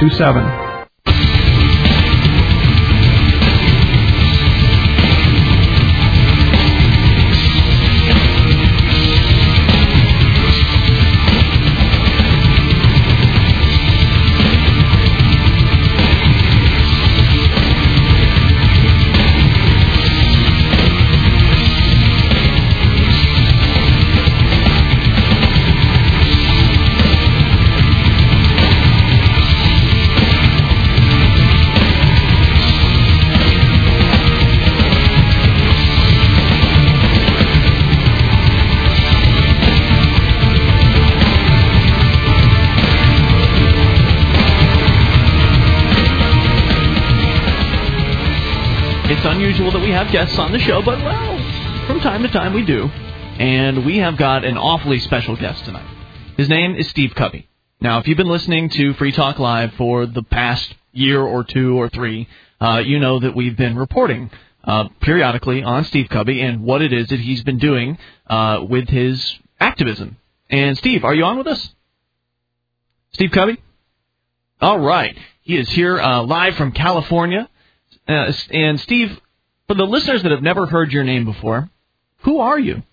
1027. It's unusual that we have guests on the show, but, well, from time to time we do. And we have got an awfully special guest tonight. His name is Steve Cubby. Now, if you've been listening to Free Talk Live for the past year or two or three, you know that we've been reporting periodically on Steve Cubby and what it is that he's been doing with his activism. And, Steve, are you on with us? Steve Cubby? All right. He is here live from California. And, Steve, for the listeners that have never heard your name before, who are you?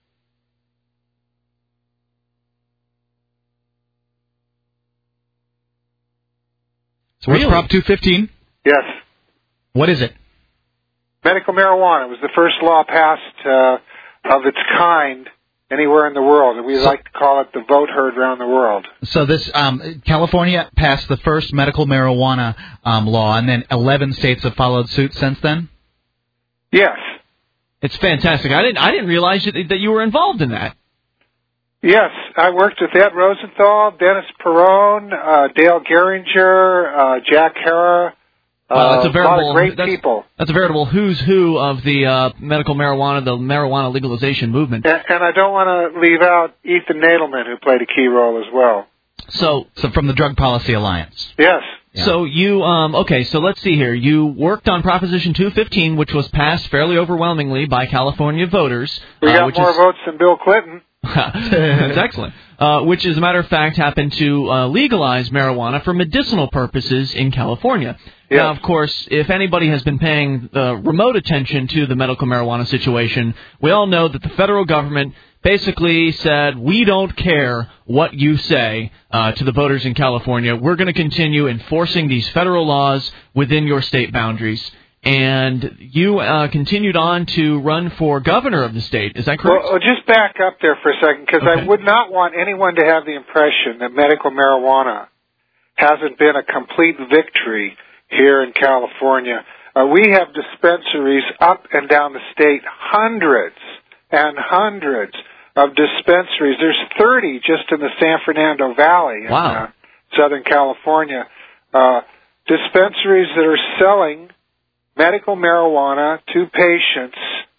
So what's Prop 215? Yes. What is it? Medical marijuana. It was the first law passed of its kind anywhere in the world, and we like to call it the vote heard around the world. So this California passed the first medical marijuana law, and then 11 states have followed suit since then? Yes. It's fantastic. I didn't realize that you were involved in that. Yes, I worked with Ed Rosenthal, Dennis Perrone, Dale Geringer, Jack Hara. That's a lot of great people. That's a veritable who's who of the medical marijuana, the marijuana legalization movement. And I don't want to leave out Ethan Nadelman, who played a key role as well. So from the Drug Policy Alliance. Yes. Yeah. So you, okay, so let's see here. You worked on Proposition 215, which was passed fairly overwhelmingly by California voters. We got more votes than Bill Clinton. That's excellent. Which, as a matter of fact, happened to legalize marijuana for medicinal purposes in California. Yes. Now, of course, if anybody has been paying remote attention to the medical marijuana situation, we all know that the federal government basically said, we don't care what you say to the voters in California. We're going to continue enforcing these federal laws within your state boundaries. And you continued on to run for governor of the state. Is that correct? Well, just back up there for a second, because I would not want anyone to have the impression that medical marijuana hasn't been a complete victory here in California. We have dispensaries up and down the state, hundreds and hundreds of dispensaries. There's 30 just in the San Fernando Valley in Southern California. Dispensaries that are selling medical marijuana to patients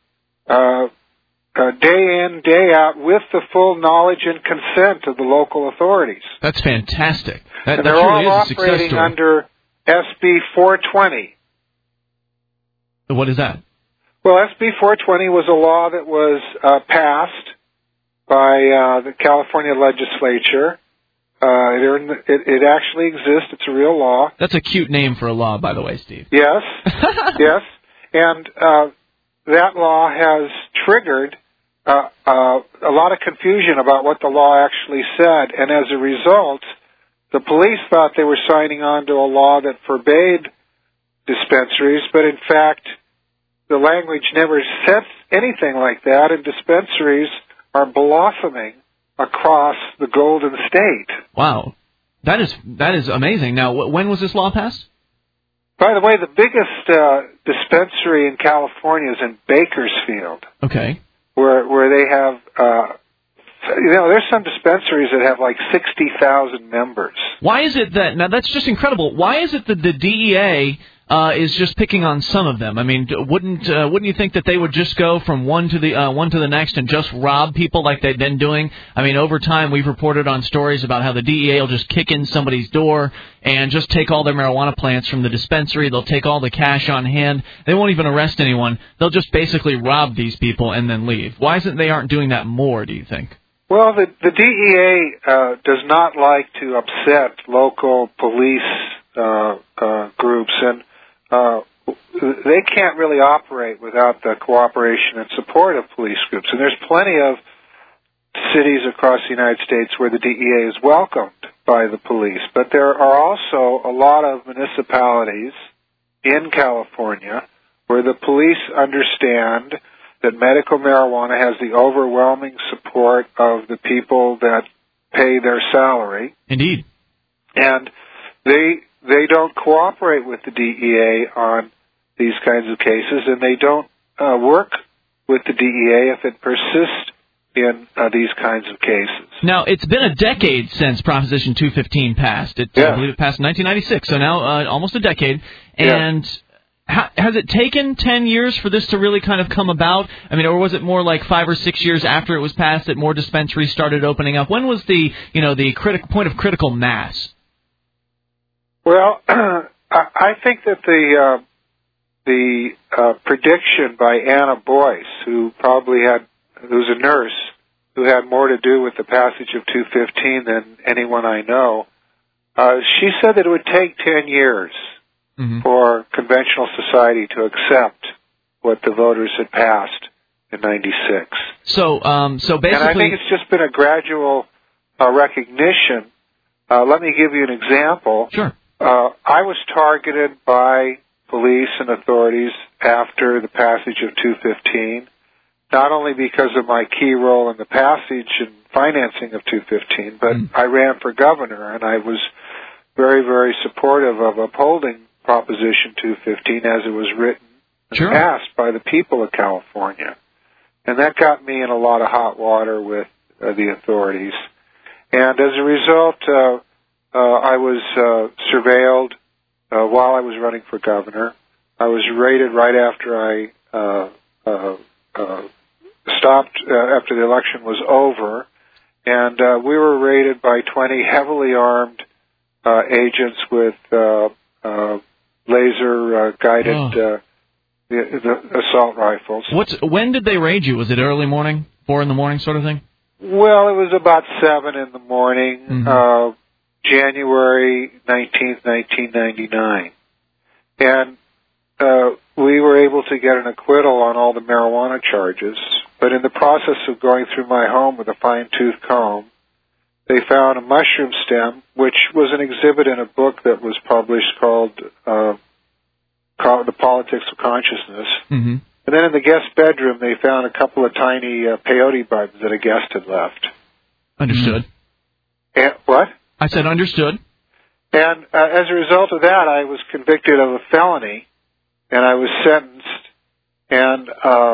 day in, day out with the full knowledge and consent of the local authorities. That's fantastic. And they're all operating under SB 420. What is that? Well, SB 420 was a law that was passed by the California legislature. It actually exists. It's a real law. That's a cute name for a law, by the way, Steve. Yes, yes. And that law has triggered a lot of confusion about what the law actually said. And as a result, the police thought they were signing on to a law that forbade dispensaries, but in fact, the language never said anything like that, and dispensaries are blossoming across the Golden State. Wow. That is amazing. Now, when was this law passed? By the way, the biggest dispensary in California is in Bakersfield. Okay. Where they have, there's some dispensaries that have like 60,000 members. Why is it that, now that's just incredible, why is it that the DEA is just picking on some of them? I mean, wouldn't you think that they would just go from one to the next and just rob people like they've been doing? I mean, over time we've reported on stories about how the DEA will just kick in somebody's door and just take all their marijuana plants from the dispensary. They'll take all the cash on hand. They won't even arrest anyone. They'll just basically rob these people and then leave. Why is it they aren't doing that more, do you think? Well, the DEA does not like to upset local police groups, and they can't really operate without the cooperation and support of police groups. And there's plenty of cities across the United States where the DEA is welcomed by the police, but there are also a lot of municipalities in California where the police understand that medical marijuana has the overwhelming support of the people that pay their salary. Indeed. And they don't cooperate with the DEA on these kinds of cases, and they don't work with the DEA if it persists in these kinds of cases. Now, it's been a decade since Proposition 215 passed. I believe it passed in 1996, so now almost a decade. And has it taken 10 years for this to really kind of come about? I mean, or was it more like 5 or 6 years after it was passed that more dispensaries started opening up? When was the point of critical mass? Well, I think that the prediction by Anna Boyce, who's a nurse, who had more to do with the passage of 215 than anyone I know, she said that it would take 10 years for conventional society to accept what the voters had passed in 96. So basically... And I think it's just been a gradual recognition. Let me give you an example. Sure. I was targeted by police and authorities after the passage of 215, not only because of my key role in the passage and financing of 215, but I ran for governor, and I was very, very supportive of upholding Proposition 215 as it was written and passed by the people of California. And that got me in a lot of hot water with the authorities. And as a result, I was surveilled while I was running for governor. I was raided right after I stopped after the election was over, and we were raided by 20 heavily armed agents with laser-guided assault rifles. When did they raid you? Was it early morning, 4 in the morning sort of thing? Well, it was about 7 in the morning, January 19th, 1999. And we were able to get an acquittal on all the marijuana charges, but in the process of going through my home with a fine-tooth comb, they found a mushroom stem, which was an exhibit in a book that was published called The Politics of Consciousness. And then in the guest bedroom, they found a couple of tiny peyote buds that a guest had left. Understood. And, what? I said understood. And as a result of that, I was convicted of a felony, and I was sentenced, and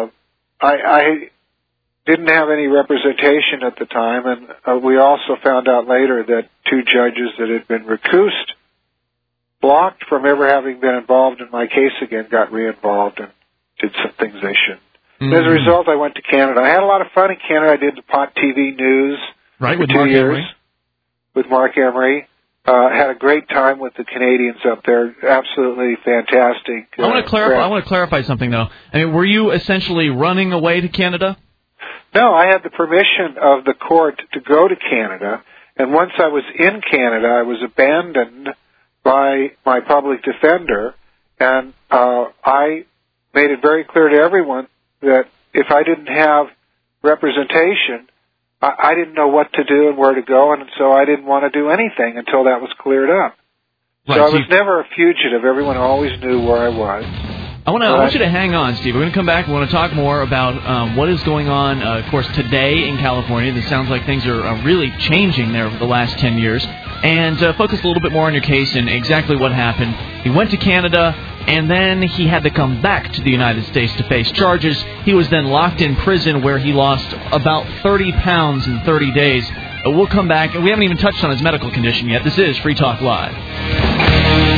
I didn't have any representation at the time, and we also found out later that 2 judges that had been recused, blocked from ever having been involved in my case again, got re-involved and did some things they shouldn't. As a result, I went to Canada. I had a lot of fun in Canada. I did the Pot TV news for with 2 Mark years Emery. with Mark Emery. Had a great time with the Canadians up there. Absolutely fantastic. I want to clarify something, though. I mean, were you essentially running away to Canada? No, I had the permission of the court to go to Canada, and once I was in Canada, I was abandoned by my public defender, and I made it very clear to everyone that if I didn't have representation, I didn't know what to do and where to go, and so I didn't want to do anything until that was cleared up. Right, so I was never a fugitive. Everyone always knew where I was. I want you to hang on, Steve. We're going to come back. We want to talk more about what is going on, of course, today in California. It sounds like things are really changing there over the last 10 years. And focus a little bit more on your case and exactly what happened. He went to Canada, and then he had to come back to the United States to face charges. He was then locked in prison where he lost about 30 pounds in 30 days. We'll come back, and we haven't even touched on his medical condition yet. This is Free Talk Live.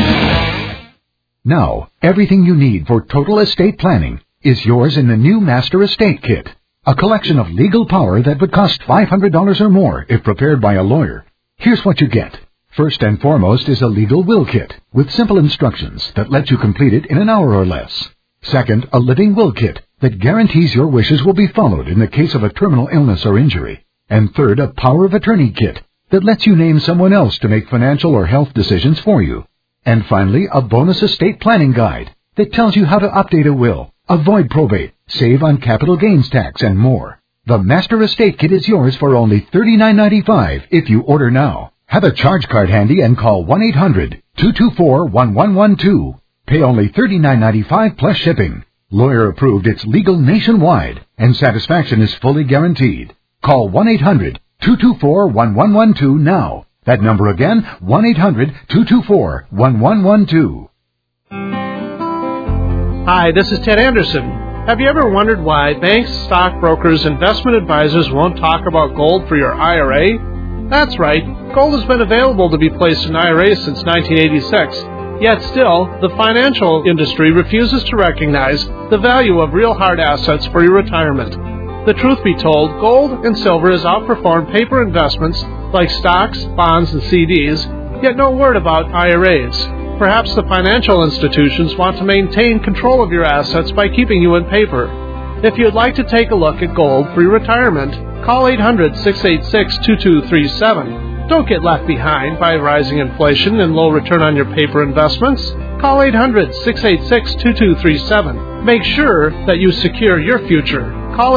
Now, everything you need for total estate planning is yours in the new Master Estate Kit, a collection of legal power that would cost $500 or more if prepared by a lawyer. Here's what you get. First and foremost is a legal will kit with simple instructions that let you complete it in an hour or less. Second, a living will kit that guarantees your wishes will be followed in the case of a terminal illness or injury. And third, a power of attorney kit that lets you name someone else to make financial or health decisions for you. And finally, a bonus estate planning guide that tells you how to update a will, avoid probate, save on capital gains tax, and more. The Master Estate Kit is yours for only $39.95 if you order now. Have a charge card handy and call 1-800-224-1112. Pay only $39.95 plus shipping. Lawyer approved, it's legal nationwide, and satisfaction is fully guaranteed. Call 1-800-224-1112 now. That number again, 1-800-224-1112. Hi, this is Ted Anderson. Have you ever wondered why banks, stockbrokers, investment advisors won't talk about gold for your IRA? That's right. Gold has been available to be placed in IRAs since 1986. Yet still, the financial industry refuses to recognize the value of real hard assets for your retirement. The truth be told, gold and silver has outperformed paper investments like stocks, bonds, and CDs, yet no word about IRAs. Perhaps the financial institutions want to maintain control of your assets by keeping you in paper. If you'd like to take a look at gold for your retirement, call 800-686-2237. Don't get left behind by rising inflation and low return on your paper investments. Call 800-686-2237. Make sure that you secure your future. Call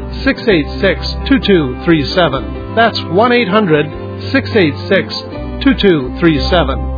800-686-2237. That's 1-800-686-2237.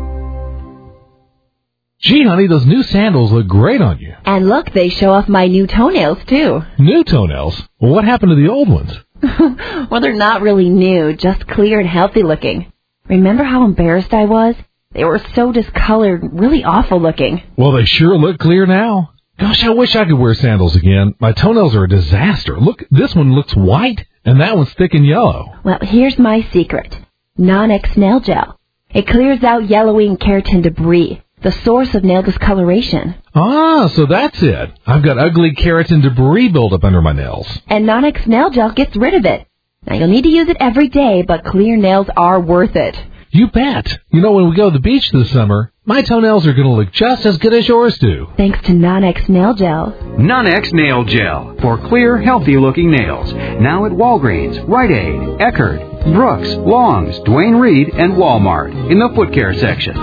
Gee, honey, those new sandals look great on you. And look, they show off my new toenails, too. New toenails? Well, what happened to the old ones? Well, they're not really new, just clear and healthy looking. Remember how embarrassed I was? They were so discolored, really awful looking. Well, they sure look clear now. Gosh, I wish I could wear sandals again. My toenails are a disaster. Look, this one looks white, and that one's thick and yellow. Well, here's my secret. Non-X Nail Gel. It clears out yellowing and keratin debris, the source of nail discoloration. Ah, so that's it. I've got ugly keratin debris buildup under my nails. And Non-X Nail Gel gets rid of it. Now, you'll need to use it every day, but clear nails are worth it. You bet. You know, when we go to the beach this summer, my toenails are going to look just as good as yours do. Thanks to Non-X Nail Gel. Non-X Nail Gel for clear, healthy-looking nails. Now at Walgreens, Rite Aid, Eckerd, Brooks, Long's, Duane Reade, and Walmart in the foot care section.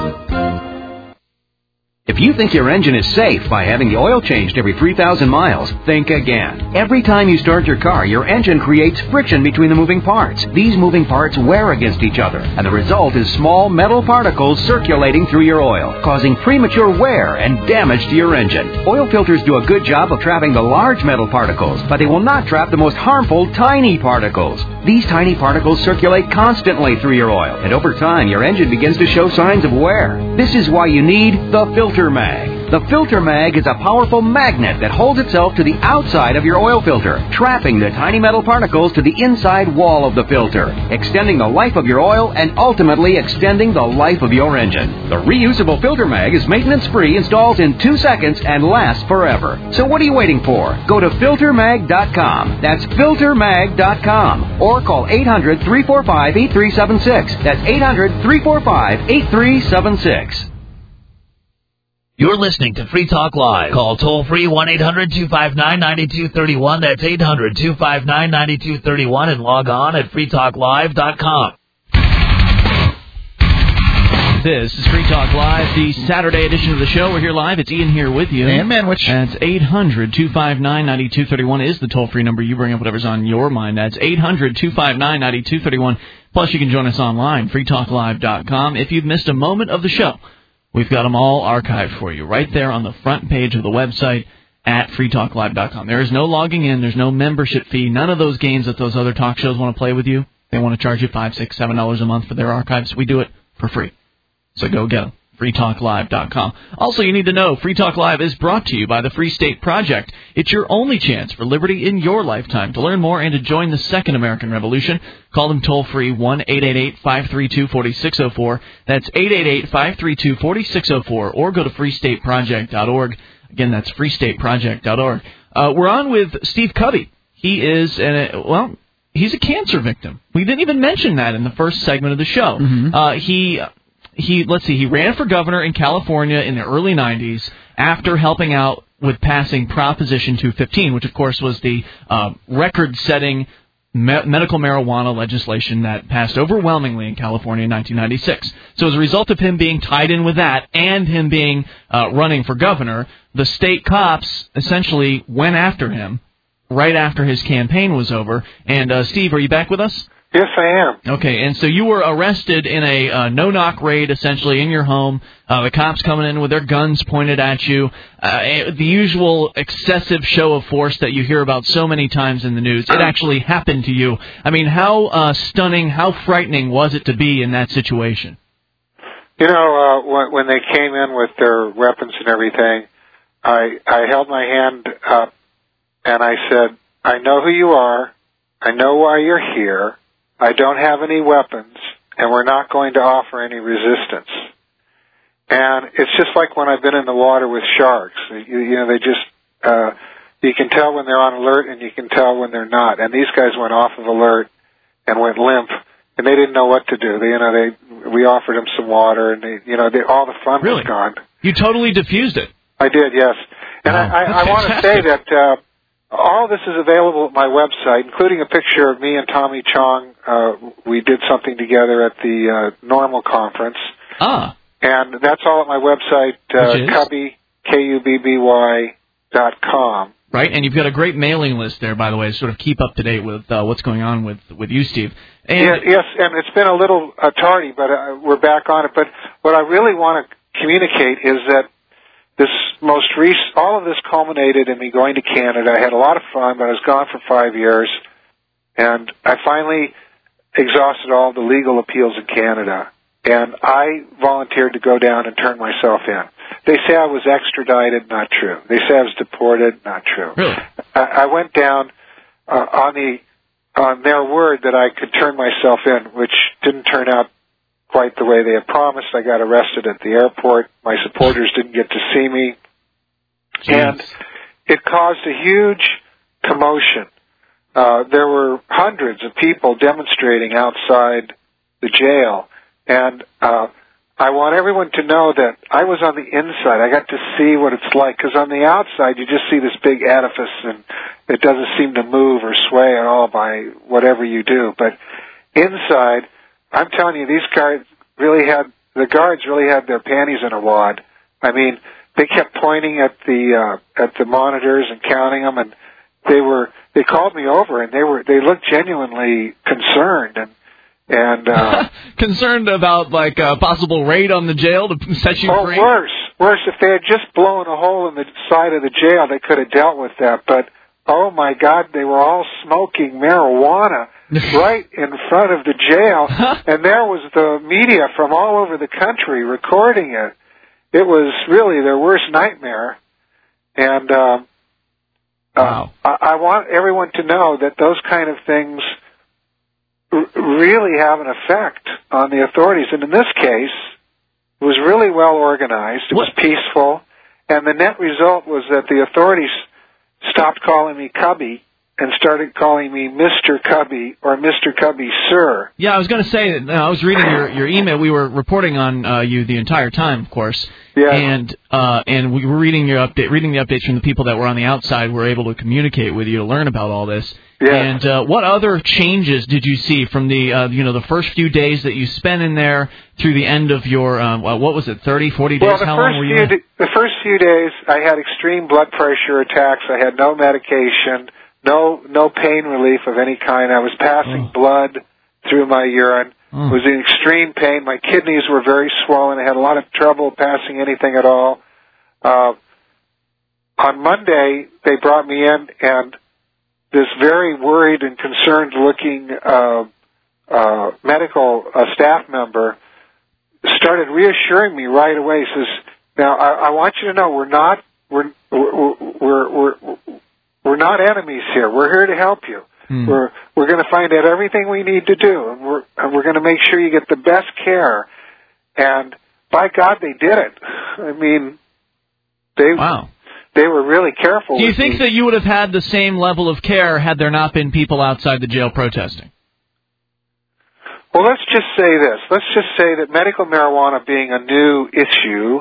If you think your engine is safe by having the oil changed every 3,000 miles, think again. Every time you start your car, your engine creates friction between the moving parts. These moving parts wear against each other, and the result is small metal particles circulating through your oil, causing premature wear and damage to your engine. Oil filters do a good job of trapping the large metal particles, but they will not trap the most harmful tiny particles. These tiny particles circulate constantly through your oil, and over time, your engine begins to show signs of wear. This is why you need the Filter Mag. The Filter Mag is a powerful magnet that holds itself to the outside of your oil filter, trapping the tiny metal particles to the inside wall of the filter, extending the life of your oil and ultimately extending the life of your engine. The reusable Filter Mag is maintenance-free, installs in 2 seconds, and lasts forever. So what are you waiting for? Go to FilterMag.com. That's FilterMag.com. Or call 800-345-8376. That's 800-345-8376. You're listening to Free Talk Live. Call toll-free 1-800-259-9231. That's 800-259-9231. And log on at freetalklive.com. This is Free Talk Live, the Saturday edition of the show. We're here live. It's Ian here with you. And Manwich. That's 800-259-9231 is the toll-free number. You bring up whatever's on your mind. That's 800-259-9231. Plus, you can join us online, freetalklive.com. If you've missed a moment of the show, we've got them all archived for you right there on the front page of the website at freetalklive.com. There is no logging in. There's no membership fee. None of those games that those other talk shows want to play with you. They want to charge you $5, $6, $7 a month for their archives. We do it for free. So go get them. freetalklive.com. Also, you need to know, Free Talk Live is brought to you by the Free State Project. It's your only chance for liberty in your lifetime. To learn more and to join the Second American Revolution, call them toll-free 1-888-532-4604. That's 888-532-4604. Or go to freestateproject.org. Again, that's freestateproject.org. We're on with Steve Cubby. He is, he's a cancer victim. We didn't even mention that in the first segment of the show. Mm-hmm. He ran for governor in California in the early 90s after helping out with passing Proposition 215, which, of course, was the record-setting medical marijuana legislation that passed overwhelmingly in California in 1996. So as a result of him being tied in with that and him being running for governor, the state cops essentially went after him right after his campaign was over. And, Steve, are you back with us? Yes, I am. Okay, and so you were arrested in a no-knock raid, essentially, in your home. The cops coming in with their guns pointed at you. The usual excessive show of force that you hear about so many times in the news. It actually happened to you. I mean, how stunning, how frightening was it to be in that situation? You know, when they came in with their weapons and everything, I held my hand up and I said, I know who you are. I know why you're here. I don't have any weapons, and we're not going to offer any resistance. And it's just like when I've been in the water with sharks. You know, they just, you can tell when they're on alert and you can tell when they're not. And these guys went off of alert and went limp, and they didn't know what to do. We offered them some water, and all the fun was gone. You totally diffused it. I did, yes. And I want to say that, all this is available at my website, including a picture of me and Tommy Chong. We did something together at the Normal Conference. Ah. And that's all at my website, Cubby, KUBBY.com. Right, and you've got a great mailing list there, by the way, to sort of keep up to date with what's going on with you, Steve. And yes, and it's been a little tardy, but we're back on it. But what I really want to communicate is that all of this culminated in me going to Canada. I had a lot of fun, but I was gone for 5 years, and I finally exhausted all the legal appeals in Canada, and I volunteered to go down and turn myself in. They say I was extradited, not true. They say I was deported, not true. Really? I went down on their word that I could turn myself in, which didn't turn out quite the way they had promised. I got arrested at the airport. My supporters didn't get to see me. Jeez. And it caused a huge commotion. There were hundreds of people demonstrating outside the jail. And I want everyone to know that I was on the inside. I got to see what it's like, because on the outside you just see this big edifice and it doesn't seem to move or sway at all by whatever you do. But inside, I'm telling you, the guards really had their panties in a wad. I mean, they kept pointing at the monitors and counting them, and they called me over, and they looked genuinely concerned and concerned about like a possible raid on the jail to set you free. Worse. If they had just blown a hole in the side of the jail, they could have dealt with that. But oh my God, they were all smoking marijuana right in front of the jail, and there was the media from all over the country recording it. It was really their worst nightmare, and wow. I want everyone to know that those kind of things really have an effect on the authorities, and in this case, it was really well organized, it was peaceful, and the net result was that the authorities stopped calling me Cubby and started calling me Mr. Cubby or Mr. Cubby Sir. Yeah, I was going to say, I was reading your email. We were reporting on you the entire time, of course. Yeah. And we were reading the updates from the people that were on the outside, were able to communicate with you to learn about all this. Yeah. And what other changes did you see from the first few days that you spent in there through the end of your, what was it, 30, 40 days? Well, How long were you in? The first few days, I had extreme blood pressure attacks. I had no medication, no pain relief of any kind. I was passing blood through my urine. I was in extreme pain. My kidneys were very swollen. I had a lot of trouble passing anything at all. On Monday, they brought me in, and this very worried and concerned-looking medical staff member started reassuring me right away. He says, "Now, I want you to know we're not enemies here. We're here to help you. We're going to find out everything we need to do, and we're going to make sure you get the best care." And by God, they did it. I mean, they were really careful. Do you think that you would have had the same level of care had there not been people outside the jail protesting? Well, let's just say this. Let's just say that medical marijuana being a new issue,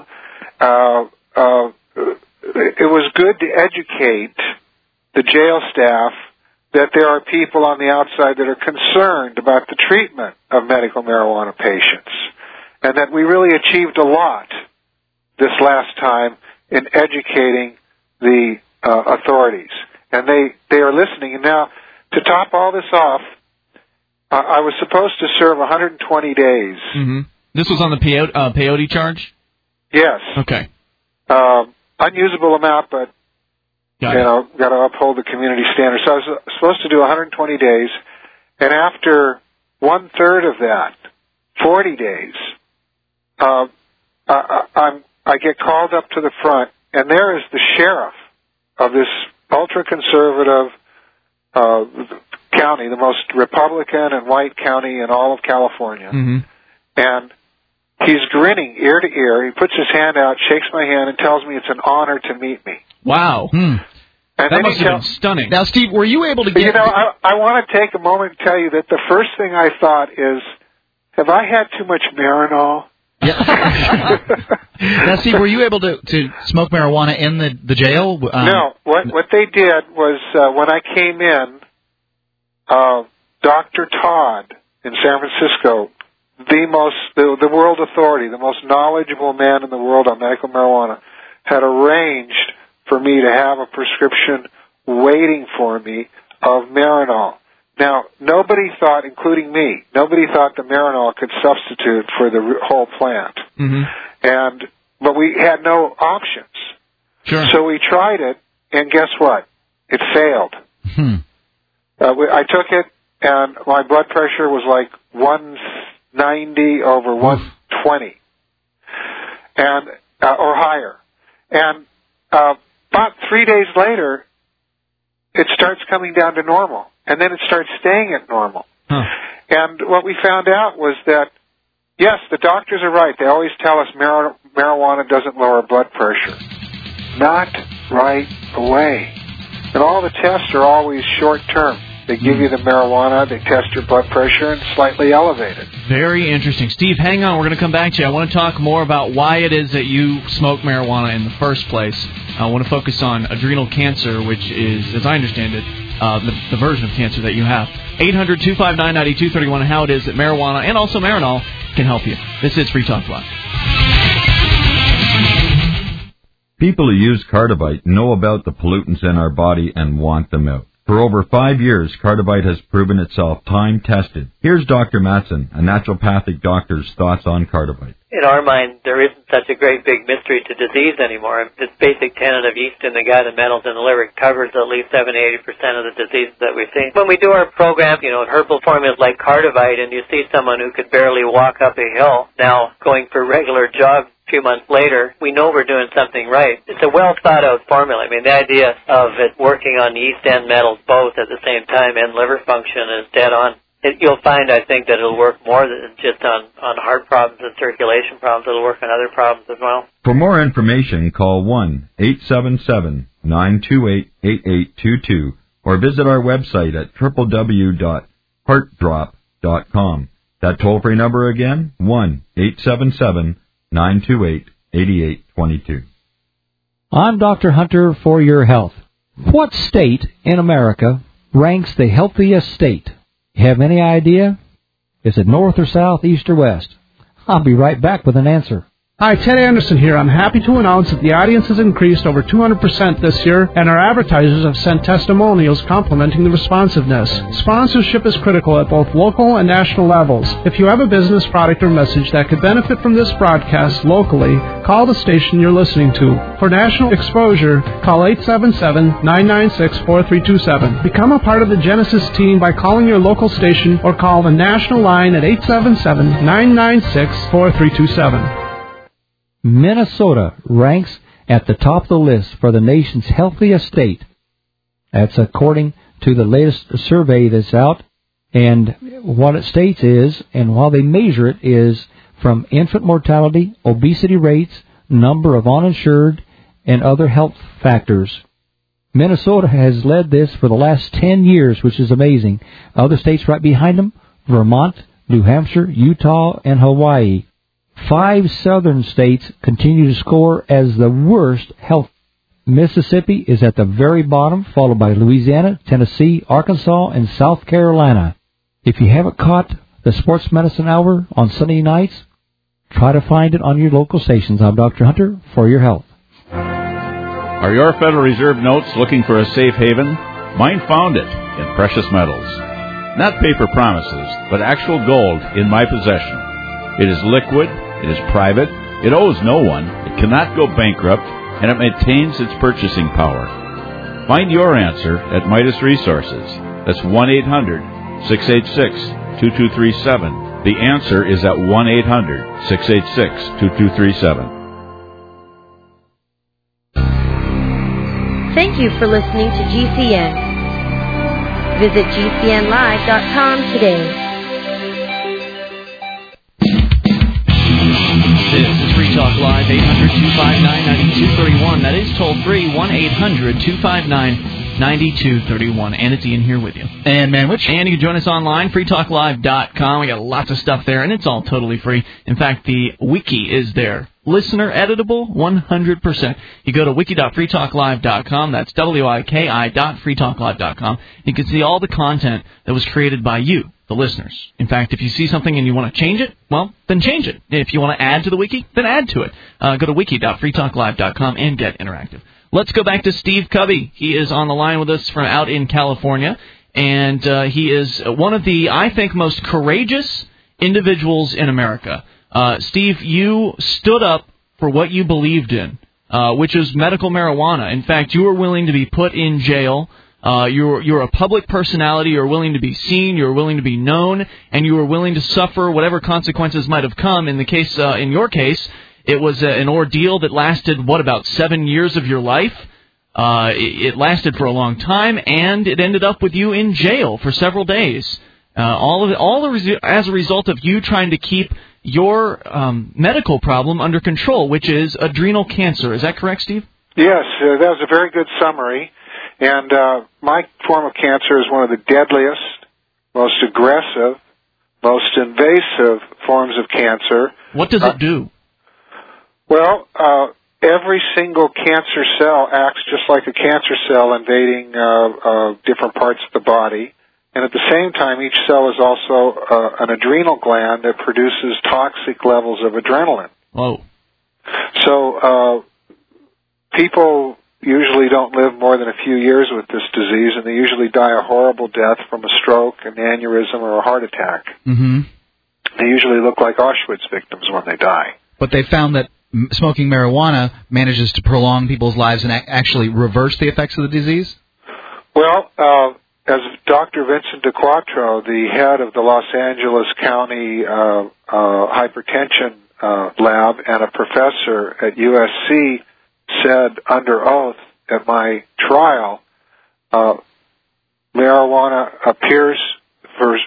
it was good to educate the jail staff that there are people on the outside that are concerned about the treatment of medical marijuana patients, and that we really achieved a lot this last time in educating the authorities. And they are listening. And now, to top all this off, I was supposed to serve 120 days. Mm-hmm. This was on the peyote charge? Yes. Okay. Unusable amount, but got to uphold the community standards. So I was supposed to do 120 days, and after 1/3 of that, 40 days, I get called up to the front, and there is the sheriff of this ultra-conservative county, the most Republican and white county in all of California. Mm-hmm. And he's grinning ear to ear. He puts his hand out, shakes my hand, and tells me it's an honor to meet me. Wow. And that must have been stunning. Now, Steve, were you able to get... I want to take a moment to tell you that the first thing I thought is, have I had too much Marinol? Yeah. Now, Steve, were you able to smoke marijuana in the jail? No. What they did was, when I came in, Dr. Todd in San Francisco, the world authority, the most knowledgeable man in the world on medical marijuana, had arranged for me to have a prescription waiting for me of Marinol. Now, nobody thought, including me, the Marinol could substitute for the whole plant. Mm-hmm. But we had no options. Sure. So we tried it, and guess what? It failed. I took it, and my blood pressure was like 190 over 120, and or higher. And about 3 days later, it starts coming down to normal, and then it starts staying at normal. And what we found out was that, yes, the doctors are right. They always tell us marijuana doesn't lower blood pressure. Not right away. And all the tests are always short-term. They give you the marijuana, they test your blood pressure, and slightly elevate it. Very interesting. Steve, hang on. We're going to come back to you. I want to talk more about why it is that you smoke marijuana in the first place. I want to focus on adrenal cancer, which is, as I understand it, the version of cancer that you have. 800-259-9231, how it is that marijuana and also Marinol can help you. This is Free Talk Live. People who use Cardivite know about the pollutants in our body and want them out. For over 5 years, Cardivite has proven itself time-tested. Here's Dr. Matson, a naturopathic doctor's thoughts on Cardivite. In our mind, there isn't such a great big mystery to disease anymore. This basic tenet of yeast in the gut and metals in the liver covers at least 70-80% of the diseases that we see. When we do our program, herbal formulas like Cardivite, and you see someone who could barely walk up a hill now going for regular jogs a few months later, we know we're doing something right. It's a well-thought-out formula. I mean, the idea of it working on yeast and metals both at the same time and liver function is dead on. You'll find, I think, that it'll work more than just on heart problems and circulation problems. It'll work on other problems as well. For more information, call 1-877-928-8822 or visit our website at www.heartdrop.com. That toll-free number again, 1-877-928-8822. I'm Dr. Hunter for your health. What state in America ranks the healthiest state? Have any idea? Is it north or south, east or west? I'll be right back with an answer. Hi, Ted Anderson here. I'm happy to announce that the audience has increased over 200% this year, and our advertisers have sent testimonials complimenting the responsiveness. Sponsorship is critical at both local and national levels. If you have a business, product, or message that could benefit from this broadcast locally, call the station you're listening to. For national exposure, call 877-996-4327. Become a part of the Genesis team by calling your local station or call the national line at 877-996-4327. Minnesota ranks at the top of the list for the nation's healthiest state. That's according to the latest survey that's out. And what it states is, and while they measure it, is from infant mortality, obesity rates, number of uninsured, and other health factors. Minnesota has led this for the last 10 years, which is amazing. Other states right behind them, Vermont, New Hampshire, Utah, and Hawaii. 5 southern states continue to score as the worst health Mississippi is at the very bottom, followed by Louisiana, Tennessee, Arkansas, and South Carolina. If you haven't caught the Sports Medicine Hour on Sunday nights, try to find it on your local stations. I'm Dr. Hunter for your health. Are your Federal Reserve notes looking for a safe haven? Mine found it in precious metals. Not paper promises, but actual gold in my possession. It is liquid, it is private, it owes no one, it cannot go bankrupt, and it maintains its purchasing power. Find your answer at Midas Resources. That's 1-800-686-2237. The answer is at 1-800-686-2237. Thank you for listening to GCN. Visit GCNlive.com today. This is Free Talk Live, 800-259-9231. That is toll-free, 1-800-259-9231. And it's Ian here with you. And Manwich. And you can join us online, freetalklive.com. We got lots of stuff there, and it's all totally free. In fact, the wiki is there. Listener editable, 100%. You go to wiki.freetalklive.com. That's wiki.freetalklive.com. You can see all the content that was created by you, the listeners. In fact, if you see something and you want to change it, well, then change it. If you want to add to the wiki, then add to it. Go to wiki.freetalklive.com and get interactive. Let's go back to Steve Cubby. He is on the line with us from out in California, and he is one of the, I think, most courageous individuals in America. Steve, you stood up for what you believed in, which is medical marijuana. In fact, you were willing to be put in jail. You're a public personality. You're willing to be seen. You're willing to be known, and you were willing to suffer whatever consequences might have come. In the case, in your case, it was an ordeal that lasted about 7 years of your life. It lasted for a long time, and it ended up with you in jail for several days. As a result of you trying to keep your medical problem under control, which is adrenal cancer. Is that correct, Steve? Yes, that was a very good summary. And my form of cancer is one of the deadliest, most aggressive, most invasive forms of cancer. What does it do? Well, every single cancer cell acts just like a cancer cell, invading different parts of the body. And at the same time, each cell is also an adrenal gland that produces toxic levels of adrenaline. Whoa. So people usually don't live more than a few years with this disease, and they usually die a horrible death from a stroke, an aneurysm, or a heart attack. Mm-hmm. They usually look like Auschwitz victims when they die. But they found that smoking marijuana manages to prolong people's lives and actually reverse the effects of the disease? Well, as Dr. Vincent DeQuatro, the head of the Los Angeles County hypertension lab and a professor at USC, said under oath at my trial, marijuana appears for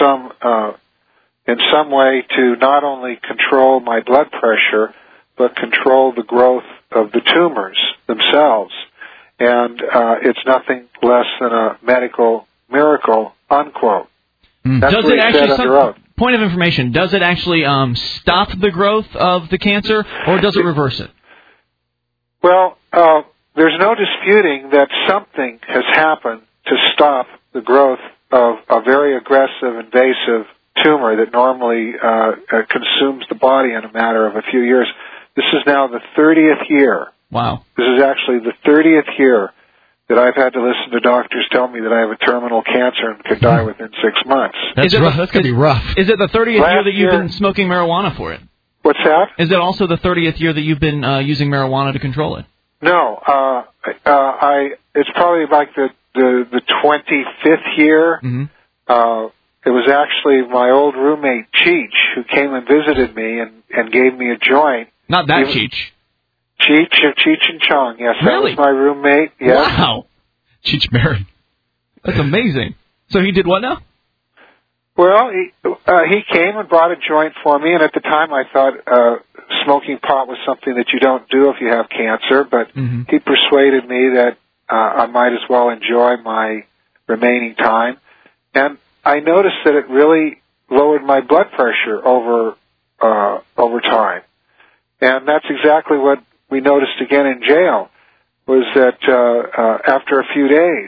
in some way to not only control my blood pressure, but control the growth of the tumors themselves. And it's nothing less than a medical miracle, unquote. That's Does what it he actually, said under oath. Point of information, does it actually stop the growth of the cancer, or does it reverse it? Well, there's no disputing that something has happened to stop the growth of a very aggressive, invasive tumor that normally consumes the body in a matter of a few years. This is now the 30th year. Wow. This is actually the 30th year that I've had to listen to doctors tell me that I have a terminal cancer and could die within 6 months. That's going to be rough. Is it the 30th year that you've been smoking marijuana for it? What's that? Is it also the 30th year that you've been using marijuana to control it? No. It's probably like the 25th year. Mm-hmm. It was actually my old roommate, Cheech, who came and visited me and gave me a joint. Not that Cheech. Cheech and Chong, yes. Really? That was my roommate, yes. Wow. Cheech Marin. That's amazing. So he did what now? Well, he came and brought a joint for me, and at the time I thought smoking pot was something that you don't do if you have cancer, but he persuaded me that I might as well enjoy my remaining time. And I noticed that it really lowered my blood pressure over time. And that's exactly what we noticed again in jail. was that after a few days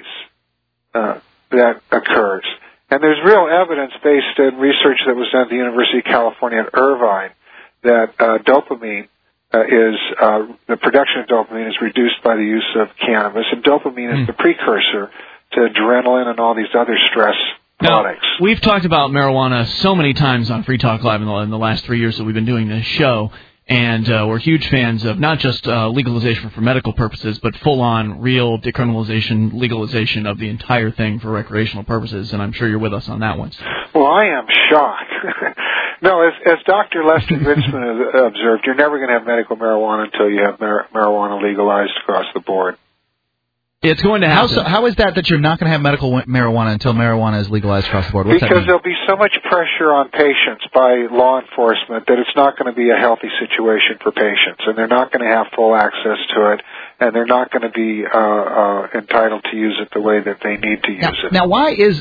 that occurs. And there's real evidence based in research that was done at the University of California at Irvine that dopamine the production of dopamine is reduced by the use of cannabis, and dopamine is the precursor to adrenaline and all these other stress products. Now, we've talked about marijuana so many times on Free Talk Live in the last 3 years that we've been doing this show, and we're huge fans of not just legalization for medical purposes, but full-on, real decriminalization, legalization of the entire thing for recreational purposes, and I'm sure you're with us on that one. Well, I am shocked. No, as Dr. Lester Grinspoon has observed, you're never going to have medical marijuana until you have marijuana legalized across the board. It's going to happen. How is that you're not going to have medical marijuana until marijuana is legalized across the board? What's because there'll be so much pressure on patients by law enforcement that it's not going to be a healthy situation for patients, and they're not going to have full access to it, and they're not going to be entitled to use it the way that they need to use it. Now, why is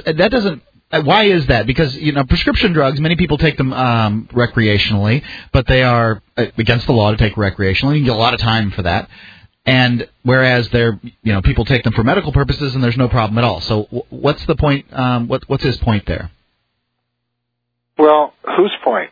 that? Because, prescription drugs, many people take them recreationally, but they are against the law to take recreationally. You get a lot of time for that. And whereas people take them for medical purposes and there's no problem at all. So what's the point? What's his point there? Well, whose point?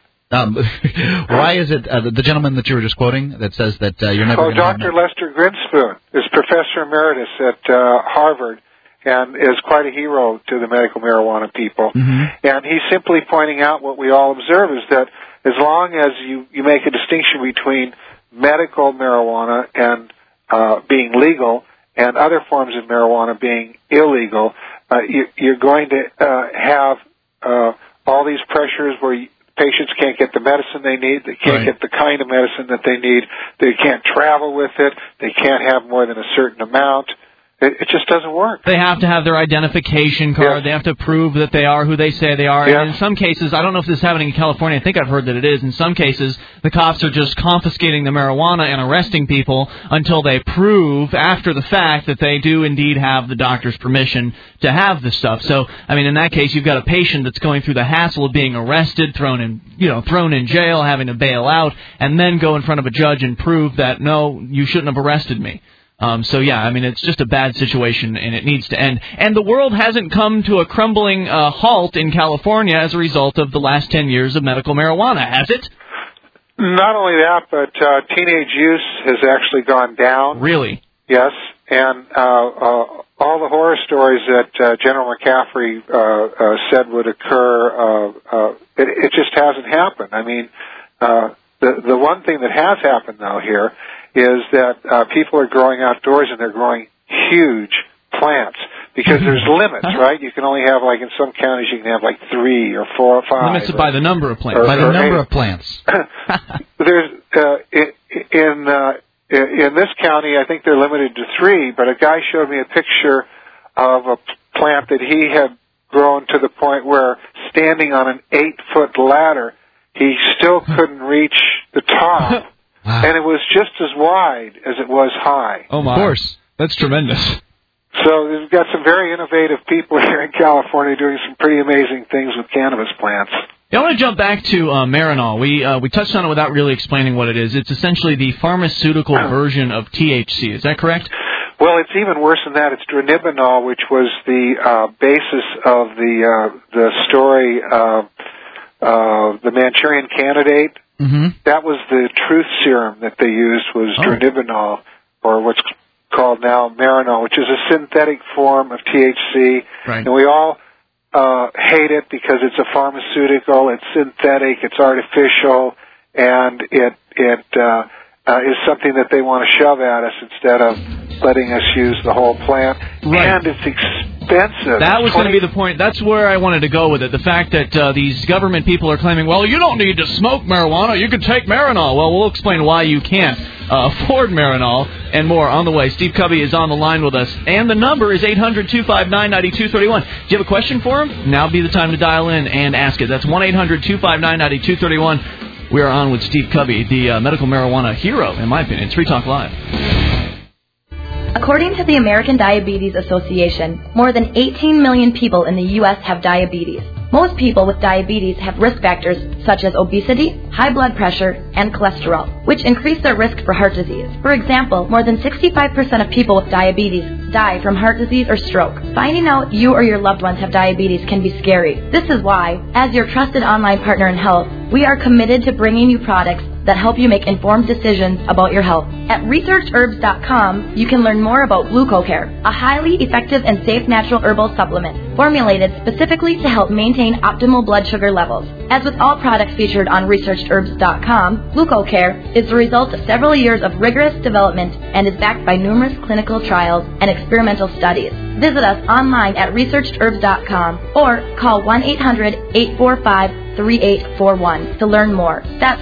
Why is it the gentleman that you were just quoting that says that you're never going to have... Dr. Lester Grinspoon is professor emeritus at Harvard and is quite a hero to the medical marijuana people. Mm-hmm. And he's simply pointing out what we all observe is that as long as you make a distinction between medical marijuana and being legal and other forms of marijuana being illegal, you're going to have all these pressures where patients can't get the medicine they need, they can't get the kind of medicine that they need, they can't travel with it, they can't have more than a certain amount. It just doesn't work. They have to have their identification card. Yes. They have to prove that they are who they say they are. Yes. And in some cases, I don't know if this is happening in California. I think I've heard that it is. In some cases, the cops are just confiscating the marijuana and arresting people until they prove after the fact that they do indeed have the doctor's permission to have the stuff. So, I mean, in that case, you've got a patient that's going through the hassle of being arrested, thrown in jail, having to bail out, and then go in front of a judge and prove that, no, you shouldn't have arrested me. It's just a bad situation, and it needs to end. And the world hasn't come to a crumbling halt in California as a result of the last 10 years of medical marijuana, has it? Not only that, but teenage use has actually gone down. Really? Yes, and all the horror stories that General McCaffrey said would occur, it just hasn't happened. I mean, the one thing that has happened, though, here is that people are growing outdoors and they're growing huge plants because there's limits, right? You can only have, like in some counties, you can have like 3 or 4 or 5. Limited by the number of plants. By the number of plants. There's in this county, I think they're limited to 3, but a guy showed me a picture of a plant that he had grown to the point where standing on an 8-foot ladder, he still couldn't reach the top. Wow. And it was just as wide as it was high. Oh, my. Of course. That's tremendous. So we've got some very innovative people here in California doing some pretty amazing things with cannabis plants. I want to jump back to Marinol. We touched on it without really explaining what it is. It's essentially the pharmaceutical version of THC. Is that correct? Well, it's even worse than that. It's dronibinol, which was the basis of the story The Manchurian Candidate. Mm-hmm. That was the truth serum that they used was dronibinol, or what's called now Marinol, which is a synthetic form of THC. Right. And we all hate it because it's a pharmaceutical, it's synthetic, it's artificial, and it is something that they want to shove at us instead of letting us use the whole plant. Right. And it's expensive. That was going to be the point. That's where I wanted to go with it. The fact that these government people are claiming, well, you don't need to smoke marijuana, you can take Marinol. Well, we'll explain why you can't afford Marinol and more on the way. Steve Cubby is on the line with us, and the number is 800-259-9231. Do you have a question for him? Now would be the time to dial in and ask it. That's 1-800-259-9231. We are on with Steve Cubby, the medical marijuana hero, in my opinion. It's Free Talk Live. According to the American Diabetes Association, more than 18 million people in the U.S. have diabetes. Most people with diabetes have risk factors such as obesity, high blood pressure, and cholesterol, which increase their risk for heart disease. For example, more than 65% of people with diabetes die from heart disease or stroke. Finding out you or your loved ones have diabetes can be scary. This is why, as your trusted online partner in health, we are committed to bringing you products that help you make informed decisions about your health. At researchherbs.com, you can learn more about GlucoCare, a highly effective and safe natural herbal supplement formulated specifically to help maintain optimal blood sugar levels. As with all products featured on researchherbs.com, GlucoCare is the result of several years of rigorous development and is backed by numerous clinical trials and experimental studies. Visit us online at researchherbs.com or call 1-800-845-3841 to learn more. That's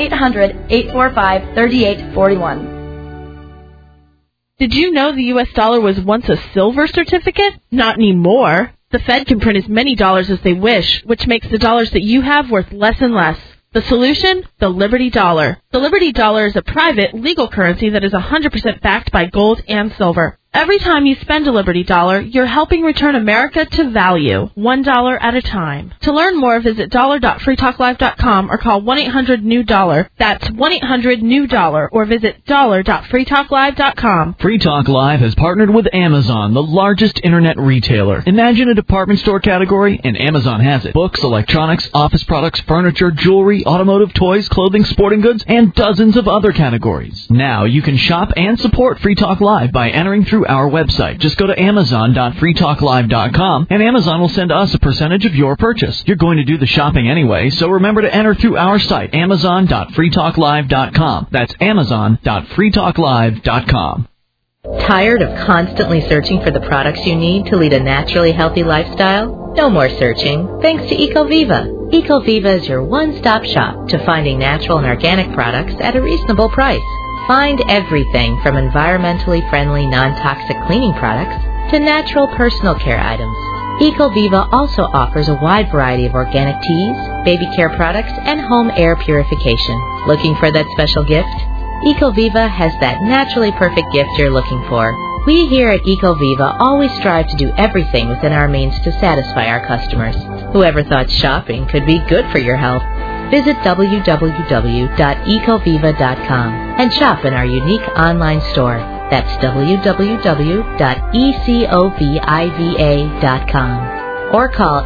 1-800-845-3841. Did you know the U.S. dollar was once a silver certificate? Not anymore. The Fed can print as many dollars as they wish, which makes the dollars that you have worth less and less. The solution? The Liberty Dollar. The Liberty Dollar is a private, legal currency that is 100% backed by gold and silver. Every time you spend a Liberty Dollar, you're helping return America to value, $1 at a time. To learn more, visit dollar.freetalklive.com or call 1-800-NEW-DOLLAR. That's 1-800-NEW-DOLLAR or visit dollar.freetalklive.com. Free Talk Live has partnered with Amazon, the largest internet retailer. Imagine a department store category, and Amazon has it. Books, electronics, office products, furniture, jewelry, automotive, toys, clothing, sporting goods, and dozens of other categories. Now you can shop and support Free Talk Live by entering through our website. Just go to amazon.freetalklive.com and Amazon will send us a percentage of your purchase. You're going to do the shopping anyway, so remember to enter through our site, amazon.freetalklive.com. That's amazon.freetalklive.com. Tired of constantly searching for the products you need to lead a naturally healthy lifestyle? No more searching, thanks to EcoViva. EcoViva is your one-stop shop to finding natural and organic products at a reasonable price. Find everything from environmentally friendly, non-toxic cleaning products to natural personal care items. EcoViva also offers a wide variety of organic teas, baby care products, and home air purification. Looking for that special gift? EcoViva has that naturally perfect gift you're looking for. We here at EcoViva always strive to do everything within our means to satisfy our customers. Whoever thought shopping could be good for your health? Visit www.ecoviva.com and shop in our unique online store. That's www.ecoviva.com. Or call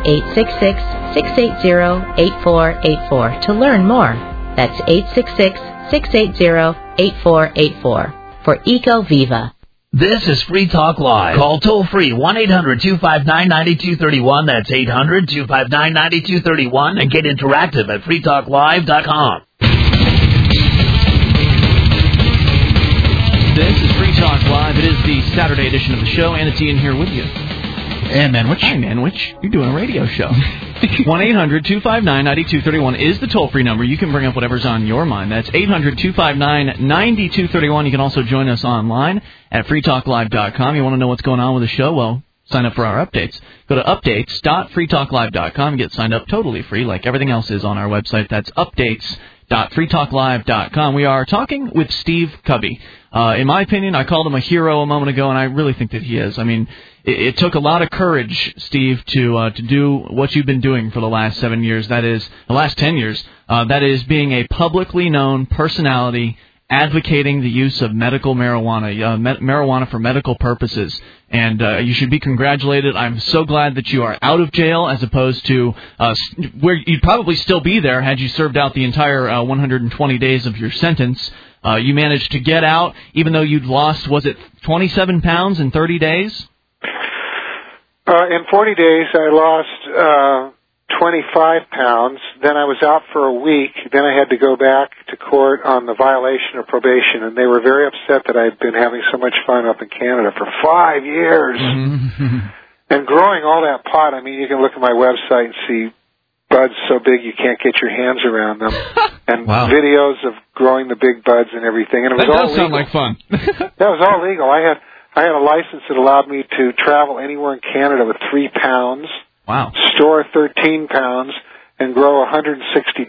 866-680-8484 to learn more. That's 866-680-8484 for EcoViva. This is Free Talk Live. Call toll-free 1-800-259-9231. That's 800-259-9231. And get interactive at freetalklive.com. This is Free Talk Live. It is the Saturday edition of the show, and it's Ian here with you. And Manwich. Hi, Manwich. You're doing a radio show. 1-800-259-9231 is the toll-free number. You can bring up whatever's on your mind. That's 800-259-9231. You can also join us online at freetalklive.com. You want to know what's going on with the show? Well, sign up for our updates. Go to updates.freetalklive.com and get signed up totally free, like everything else is on our website. That's updates.freetalklive.com. We are talking with Steve Cubby. In my opinion, I called him a hero a moment ago, and I really think that he is. I mean, it took a lot of courage, Steve, to do what you've been doing for the last 7 years. That is, the last 10 years. That is being a publicly known personality advocating the use of medical marijuana, marijuana for medical purposes. And you should be congratulated. I'm so glad that you are out of jail as opposed to where you'd probably still be there had you served out the entire 120 days of your sentence. You managed to get out, even though you'd lost, was it 27 pounds in 30 days? In 40 days, I lost 25 pounds. Then I was out for a week. Then I had to go back to court on the violation of probation, and they were very upset that I'd been having so much fun up in Canada for 5 years. Mm-hmm. And growing all that pot, I mean, you can look at my website and see buds so big you can't get your hands around them, and videos of growing the big buds and everything. And it was that all does legal. Sound like fun. That was all legal. I had a license that allowed me to travel anywhere in Canada with 3 pounds, store 13 pounds, and grow 167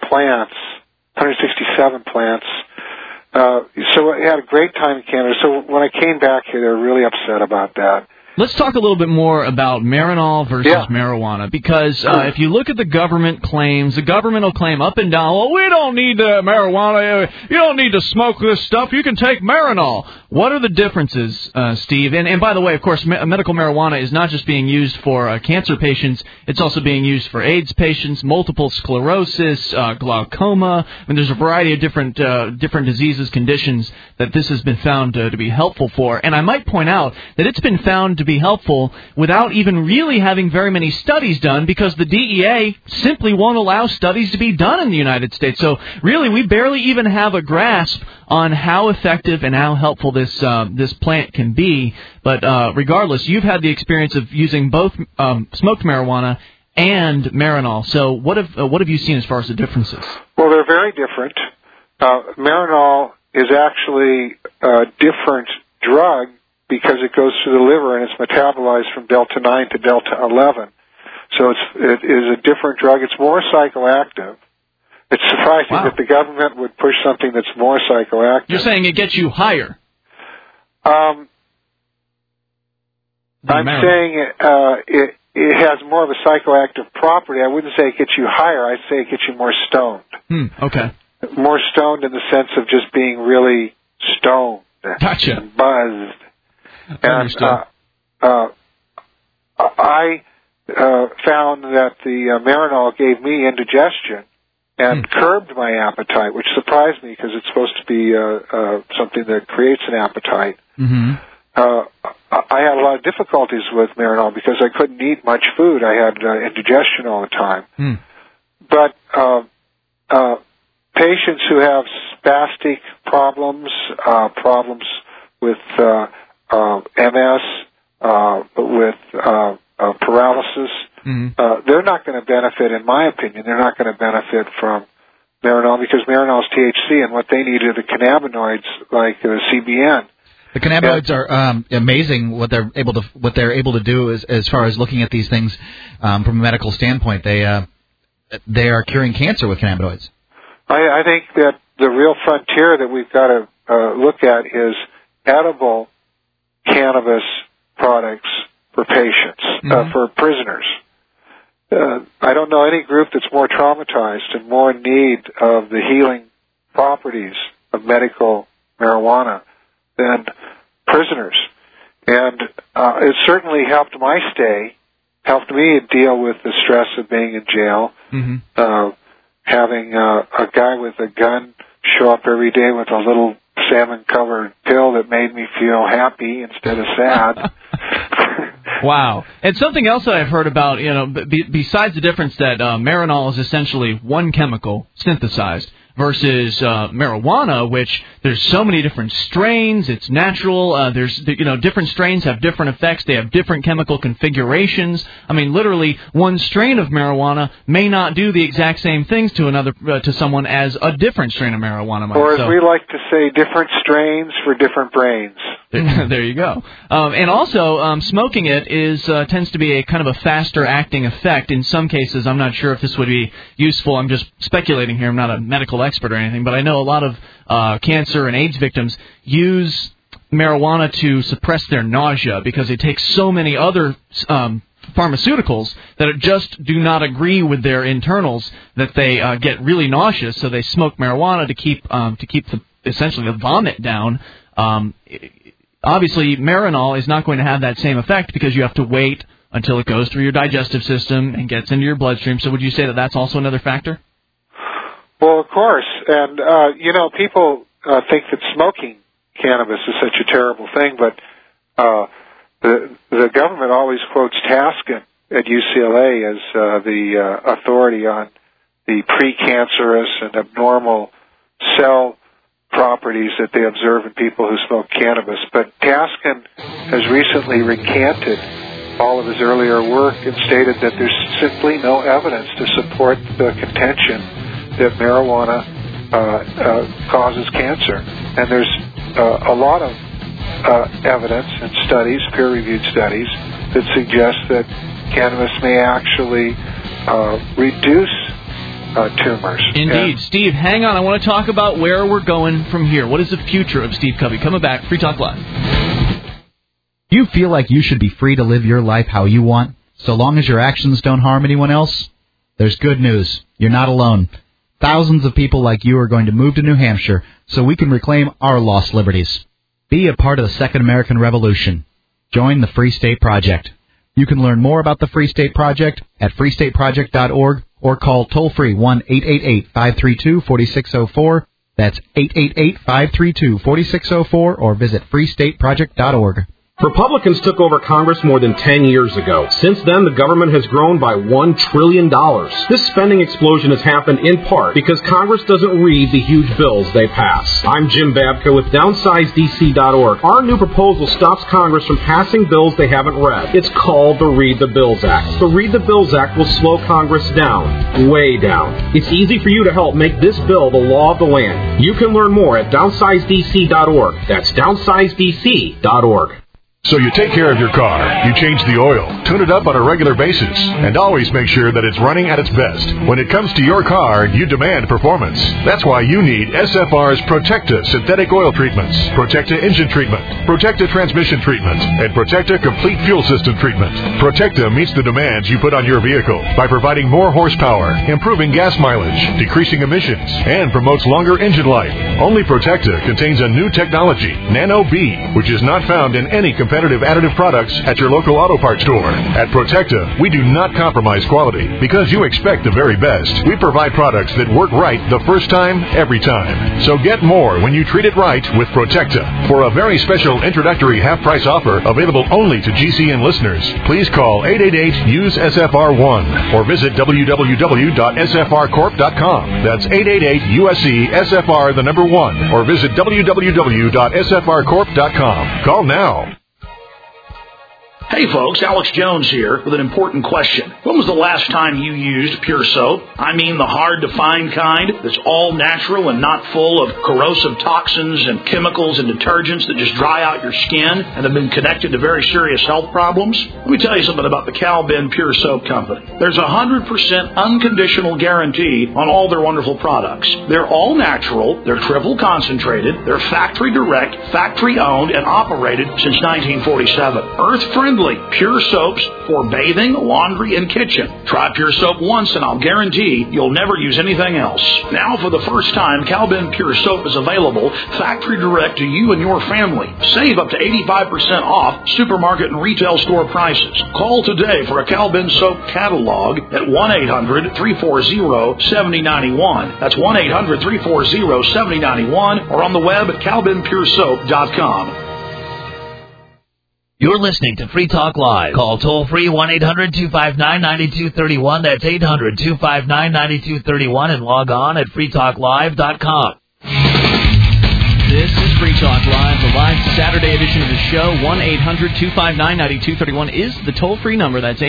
plants. So I had a great time in Canada. So when I came back here, they were really upset about that. Let's talk a little bit more about Marinol versus marijuana, because if you look at the government claims, the government will claim up and down, well, we don't need marijuana, you don't need to smoke this stuff, you can take Marinol. What are the differences, Steve? And by the way, of course, medical marijuana is not just being used for cancer patients, it's also being used for AIDS patients, multiple sclerosis, glaucoma. I mean, there's a variety of different diseases, conditions that this has been found to be helpful for. And I might point out that it's been found to be helpful without even really having very many studies done, because the DEA simply won't allow studies to be done in the United States. So really, we barely even have a grasp on how effective and how helpful this plant can be. But regardless, you've had the experience of using both smoked marijuana and Marinol. So what have you seen as far as the differences? Well, they're very different. Marinol is actually a different drug because it goes through the liver and it's metabolized from delta 9 to delta 11. So it is a different drug. It's more psychoactive. It's surprising that the government would push something that's more psychoactive. You're saying it gets you higher? I'm saying it has more of a psychoactive property. I wouldn't say it gets you higher. I'd say it gets you more stoned. Okay. More stoned in the sense of just being really stoned. Gotcha. And buzzed. Understood. And I found that the Marinol gave me indigestion and curbed my appetite, which surprised me because it's supposed to be something that creates an appetite. Mm-hmm. I had a lot of difficulties with Marinol because I couldn't eat much food. I had indigestion all the time. But patients who have spastic problems, problems with MS, with paralysis, they're not going to benefit, in my opinion, they're not going to benefit from Marinol because Marinol is THC, and what they need are the cannabinoids like CBN. The cannabinoids are amazing. What they're able to do is, as far as looking at these things from a medical standpoint, they are curing cancer with cannabinoids. I think that the real frontier that we've got to look at is edible cannabis products for patients, for prisoners. I don't know any group that's more traumatized and more in need of the healing properties of medical marijuana than prisoners. And it certainly helped my stay, helped me deal with the stress of being in jail, having a guy with a gun show up every day with a little salmon-covered pill that made me feel happy instead of sad. Wow. And something else that I've heard about, besides the difference that Marinol is essentially one chemical synthesized versus marijuana, which there's so many different strains, it's natural, different strains have different effects, they have different chemical configurations. I mean, literally, one strain of marijuana may not do the exact same things to someone as a different strain of marijuana might. Or as we like to say, different strains for different brains. There you go. And also, smoking it tends to be a kind of a faster acting effect. In some cases, I'm not sure if this would be useful. I'm just speculating here. I'm not a medical expert or anything, but I know a lot of cancer and AIDS victims use marijuana to suppress their nausea because they take so many other pharmaceuticals that just do not agree with their internals that they get really nauseous. So they smoke marijuana to keep essentially the vomit down. Obviously, Marinol is not going to have that same effect because you have to wait until it goes through your digestive system and gets into your bloodstream. So would you say that that's also another factor? Well, of course. And, people think that smoking cannabis is such a terrible thing, but the government always quotes Taskin at UCLA as the authority on the precancerous and abnormal cell properties that they observe in people who smoke cannabis. But Taskin has recently recanted all of his earlier work and stated that there's simply no evidence to support the contention that marijuana causes cancer. And there's a lot of evidence and studies, peer-reviewed studies, that suggest that cannabis may actually reduce tumors. Indeed. Steve, hang on. I want to talk about where we're going from here. What is the future of Steve Covey? Coming back, Free Talk Live. Do you feel like you should be free to live your life how you want, so long as your actions don't harm anyone else? There's good news. You're not alone. Thousands of people like you are going to move to New Hampshire so we can reclaim our lost liberties. Be a part of the Second American Revolution. Join the Free State Project. You can learn more about the Free State Project at freestateproject.org or call toll-free 1-888-532-4604. That's 888-532-4604 or visit freestateproject.org. Republicans took over Congress more than 10 years ago. Since then, the government has grown by $1 trillion. This spending explosion has happened in part because Congress doesn't read the huge bills they pass. I'm Jim Babka with DownsizeDC.org. Our new proposal stops Congress from passing bills they haven't read. It's called the Read the Bills Act. The Read the Bills Act will slow Congress down, way down. It's easy for you to help make this bill the law of the land. You can learn more at DownsizeDC.org. That's DownsizeDC.org. So you take care of your car, you change the oil, tune it up on a regular basis, and always make sure that it's running at its best. When it comes to your car, you demand performance. That's why you need SFR's Protecta synthetic oil treatments, Protecta engine treatment, Protecta transmission treatment, and Protecta complete fuel system treatment. Protecta meets the demands you put on your vehicle by providing more horsepower, improving gas mileage, decreasing emissions, and promotes longer engine life. Only Protecta contains a new technology, Nano B, which is not found in any competitive additive products at your local auto parts store. At Protecta, we do not compromise quality because you expect the very best. We provide products that work right the first time, every time. So get more when you treat it right with Protecta. For a very special introductory half-price offer available only to GCN listeners, please call 888-USE-SFR1 or visit www.sfrcorp.com. That's 888-USE-SFR1 or visit www.sfrcorp.com. Call now. Hey folks, Alex Jones here with an important question. When was the last time you used Pure Soap? I mean the hard-to-find kind that's all natural and not full of corrosive toxins and chemicals and detergents that just dry out your skin and have been connected to very serious health problems? Let me tell you something about the Cal-Ben Pure Soap Company. There's a 100% unconditional guarantee on all their wonderful products. They're all natural, they're triple concentrated, they're factory direct, factory owned, and operated since 1947. Earth-friendly. Pure soaps for bathing, laundry, and kitchen. Try Pure Soap once and I'll guarantee you'll never use anything else. Now for the first time, Cal-Ben Pure Soap is available factory direct to you and your family. Save up to 85% off supermarket and retail store prices. Call today for a Cal-Ben Soap catalog at 1-800-340-7091. That's 1-800-340-7091 or on the web at calbenpuresoap.com. You're listening to Free Talk Live. Call toll-free 1-800-259-9231. That's 800-259-9231 and log on at freetalklive.com. This is Free Talk Live, the live Saturday edition of the show. 1-800-259-9231 is the toll-free number. That's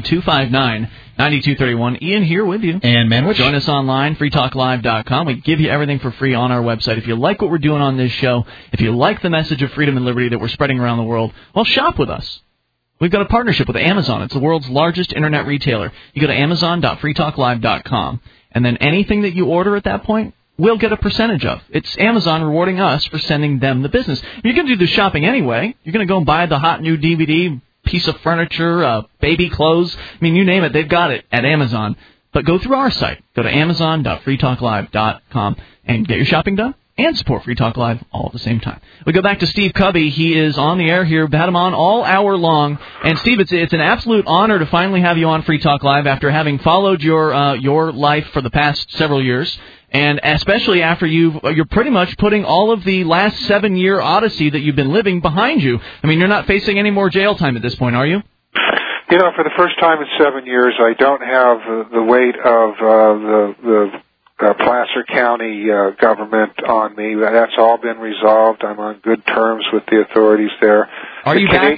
800-259-9231. Ian here with you. And Manwich. Join us online, freetalklive.com. We give you everything for free on our website. If you like what we're doing on this show, if you like the message of freedom and liberty that we're spreading around the world, well, shop with us. We've got a partnership with Amazon. It's the world's largest internet retailer. You go to amazon.freetalklive.com, and then anything that you order at that point, we'll get a percentage of. It's Amazon rewarding us for sending them the business. You're going to do the shopping anyway. You're going to go and buy the hot new DVD, piece of furniture, baby clothes. I mean, you name it, they've got it at Amazon. But go through our site. Go to amazon.freetalklive.com and get your shopping done and support Free Talk Live all at the same time. We go back to Steve Cubby. He is on the air here. We've had him on all hour long. And, Steve, it's an absolute honor to finally have you on Free Talk Live after having followed your life for the past several years. And especially after you're pretty much putting all of the last 7-year odyssey that you've been living behind you. I mean, you're not facing any more jail time at this point, are you? You know, for the first time in 7 years, I don't have the weight of the Placer County government on me. That's all been resolved. I'm on good terms with the authorities there. Are you back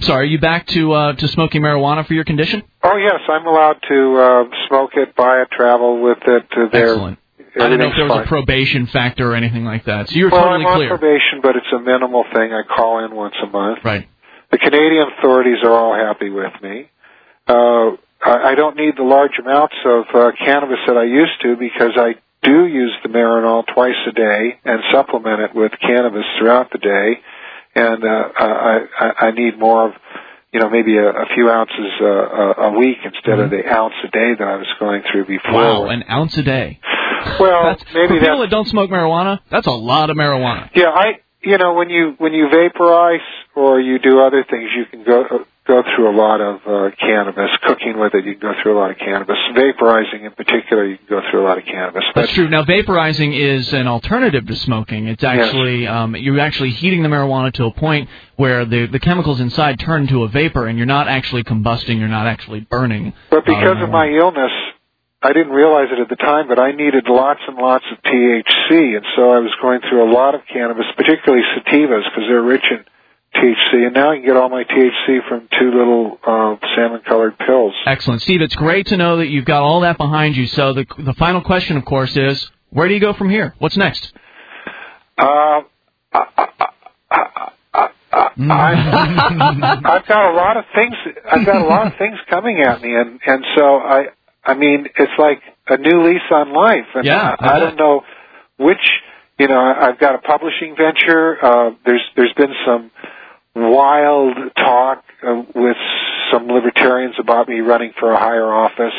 to smoking marijuana for your condition? Oh, yes. I'm allowed to smoke it, buy it, travel with it. Excellent. I didn't know if there was a probation factor or anything like that. So you're totally clear. I'm on probation, but it's a minimal thing. I call in once a month. Right. The Canadian authorities are all happy with me. I don't need the large amounts of cannabis that I used to because I do use the Marinol twice a day and supplement it with cannabis throughout the day. and I need more of, maybe a few ounces a week instead of the ounce a day that I was going through before. Wow, an ounce a day. Well, maybe for people that don't smoke marijuana, that's a lot of marijuana. Yeah, when you vaporize or you do other things, you can go through a lot of cannabis. Cooking with it, you can go through a lot of cannabis. Vaporizing in particular, you can go through a lot of cannabis. That's true. Now, vaporizing is an alternative to smoking. It's actually you're actually heating the marijuana to a point where the chemicals inside turn into a vapor, and you're not actually combusting, you're not actually burning. But because of my illness, I didn't realize it at the time, but I needed lots and lots of THC, and so I was going through a lot of cannabis, particularly sativas, because they're rich in THC, and now I can get all my THC from 2 little salmon-colored pills. Excellent. Steve, it's great to know that you've got all that behind you. So the final question, of course, is, where do you go from here? What's next? I've got a lot of things. I've got a lot of things coming at me, and so I mean, it's like a new lease on life, and I don't know which. I've got a publishing venture. There's been some wild talk with some libertarians about me running for a higher office.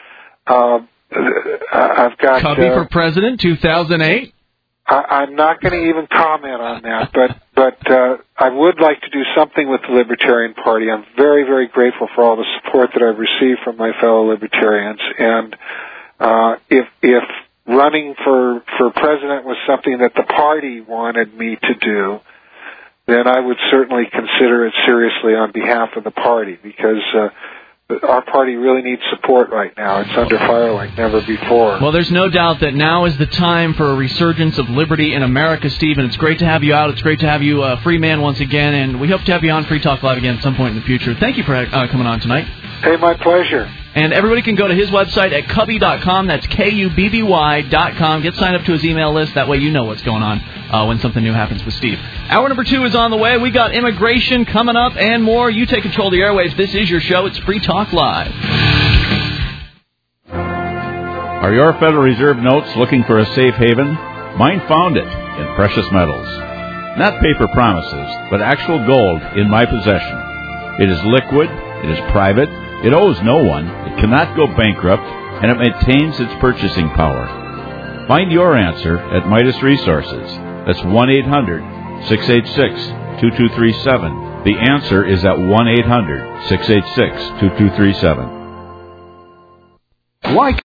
I've got Cubby for president, 2008. I'm not going to even comment on that, but I would like to do something with the Libertarian Party. I'm very, very grateful for all the support that I've received from my fellow libertarians, and if running for president was something that the party wanted me to do, then I would certainly consider it seriously on behalf of the party, because our party really needs support right now. It's under fire like never before. Well, there's no doubt that now is the time for a resurgence of liberty in America, Steve, and it's great to have you out. It's great to have you a free man once again, and we hope to have you on Free Talk Live again at some point in the future. Thank you for coming on tonight. Hey, my pleasure. And everybody can go to his website at Cubby.com. That's KUBBY.com. Get signed up to his email list. That way you know what's going on when something new happens with Steve. Hour number 2 is on the way. We got immigration coming up and more. You take control of the airwaves. This is your show. It's Free Talk Live. Are your Federal Reserve notes looking for a safe haven? Mine found it in precious metals. Not paper promises, but actual gold in my possession. It is liquid. It is private. It owes no one. It cannot go bankrupt, and it maintains its purchasing power. Find your answer at Midas Resources. That's 1-800-686-2237. The answer is at 1-800-686-2237. Why